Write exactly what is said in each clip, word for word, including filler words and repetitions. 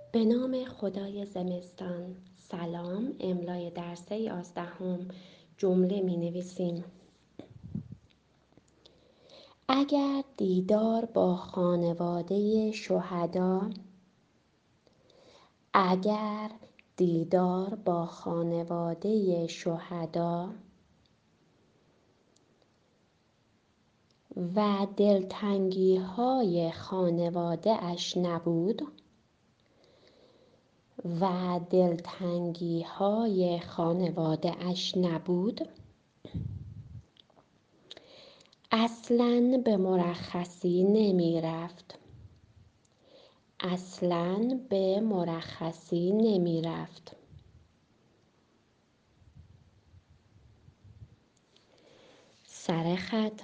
به نام خدای زمستان. سلام. املای درس یازدهم. جمله می نویسیم. اگر دیدار با خانواده شهدا اگر دیدار با خانواده شهدا و دلتنگی های خانواده اش نبود و دلتنگی های خانواده اش نبود اصلاً به مرخصی نمی رفت اصلاً به مرخصی نمی رفت سرخط.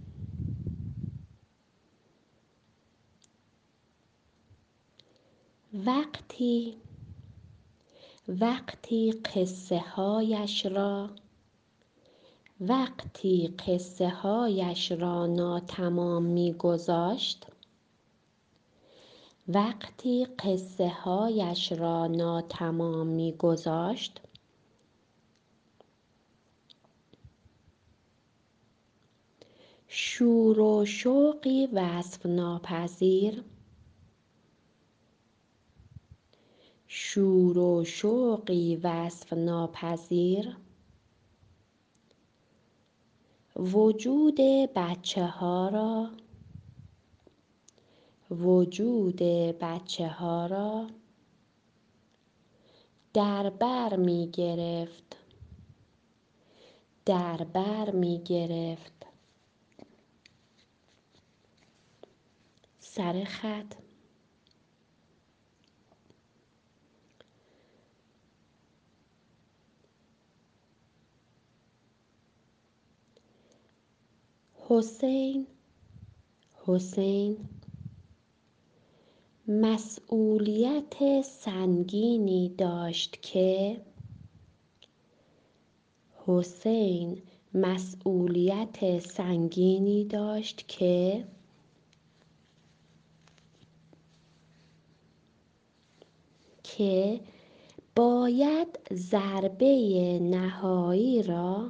وقتی وقتی قصه هایش را وقتی قصه هایش را ناتمام می گذاشت وقتی قصه هایش را ناتمام می گذاشت شور و شوقی وصف ناپذیر شور و شوقی وصف ناپذیر وجود بچه ها را وجود بچه ها را در بر می گرفت در بر می گرفت سرخط. حسین حسین مسئولیت سنگینی داشت که حسین مسئولیت سنگینی داشت که که باید ضربه نهایی را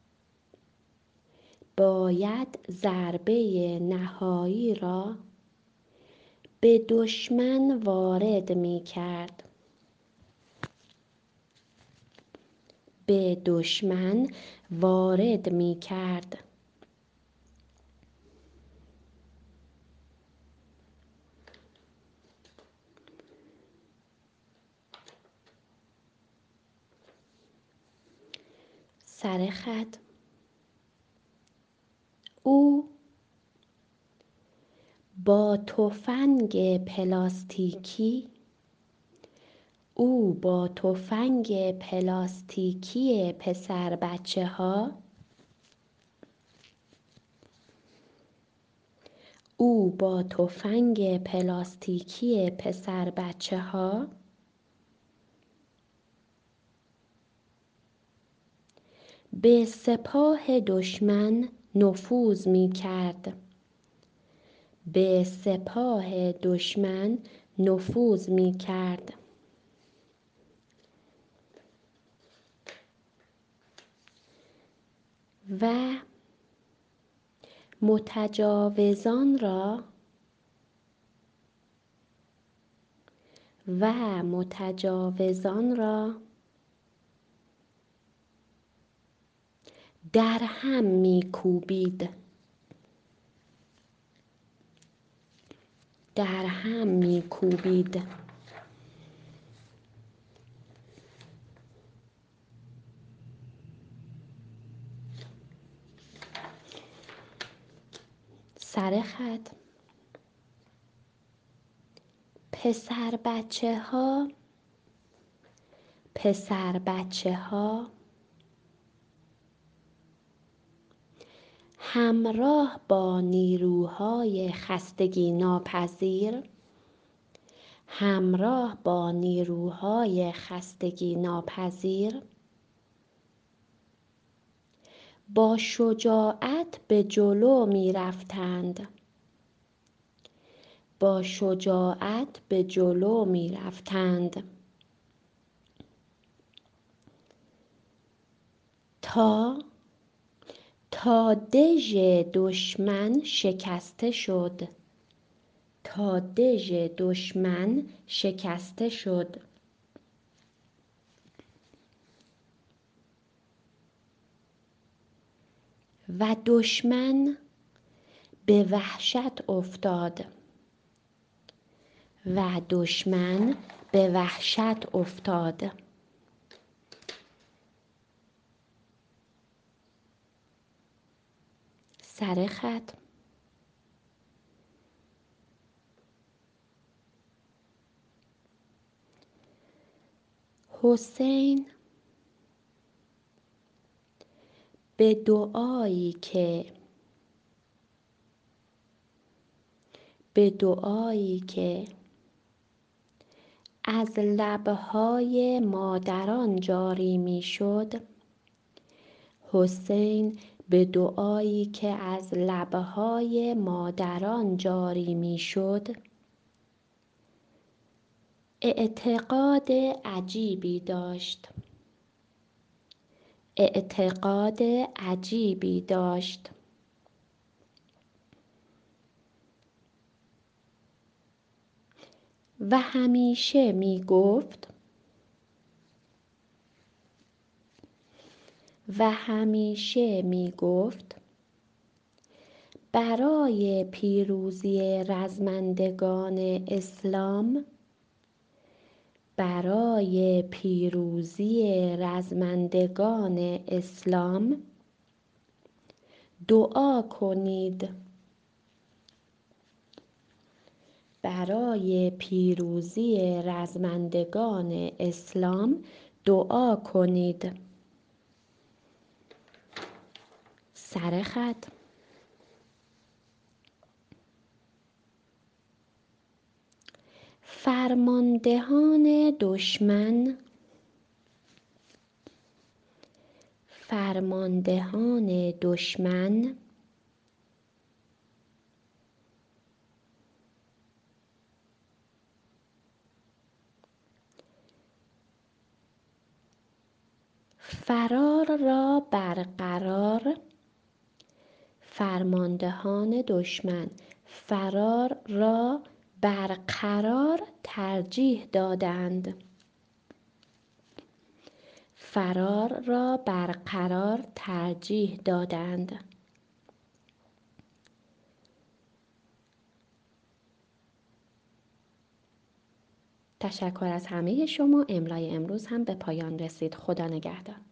باید ضربه نهایی را به دشمن وارد می کرد به دشمن وارد می کرد سرخط. او با تفنگ پلاستیکی او با تفنگ پلاستیکی پسر بچه ها او با تفنگ پلاستیکی پسر بچه ها به سپاه دشمن نفوذ می کرد به سپاه دشمن نفوذ می کرد و متجاوزان را و متجاوزان را در هم می کوبید در هم می کوبید سرخط. پسر بچه ها پسر بچه ها همراه با نیروهای خستگی ناپذیر همراه با نیروهای خستگی ناپذیر با شجاعت به جلو می رفتند با شجاعت به جلو می رفتند تا تا دژ دشمن شکسته شد تا دژ دشمن شکسته شد و دشمن به وحشت افتاد و دشمن به وحشت افتاد سر خط. حسین به دعایی که به دعایی که از لبهای مادران جاری می شد حسین به دعایی که از لبهای مادران جاری می شد اعتقاد عجیبی داشت اعتقاد عجیبی داشت و همیشه می گفت و همیشه می گفت برای پیروزی رزمندگان اسلام برای پیروزی رزمندگان اسلام دعا کنید برای پیروزی رزمندگان اسلام دعا کنید سر خط. فرماندهان دشمن فرماندهان دشمن فرار را برقرار فرماندهان دشمن فرار را برقرار ترجیح دادند فرار را برقرار ترجیح دادند تشکر از همه شما. املای امروز هم به پایان رسید. خدا نگهدار.